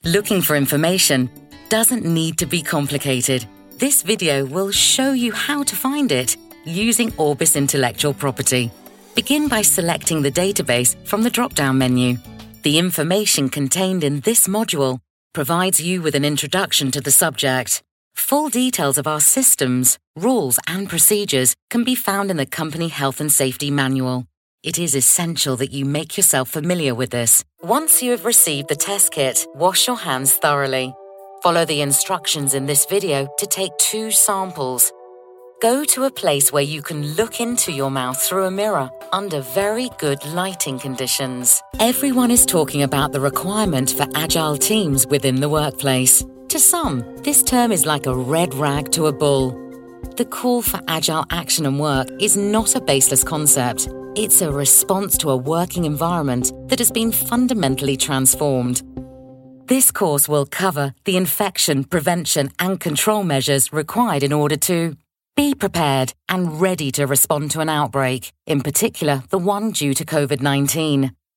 Looking for information doesn't need to be complicated. This video will show you how to find it using Orbis intellectual property. Begin by selecting the database from the drop-down menu. The information contained in this module provides you with an introduction to the subject. Full details of our systems, rules and procedures can be found in the Company Health and Safety Manual. It is essential that you make yourself familiar with this. Once you have received the test kit, wash your hands thoroughly. Follow the instructions in this video to take 2 samples. Go to a place where you can look into your mouth through a mirror under very good lighting conditions. Everyone is talking about the requirement for agile teams within the workplace. To some, this term is like a red rag to a bull. The call for agile action and work is not a baseless concept. It's a response to a working environment that has been fundamentally transformed. This course will cover the infection, prevention and control measures required in order to be prepared and ready to respond to an outbreak, in particular the one due to COVID-19.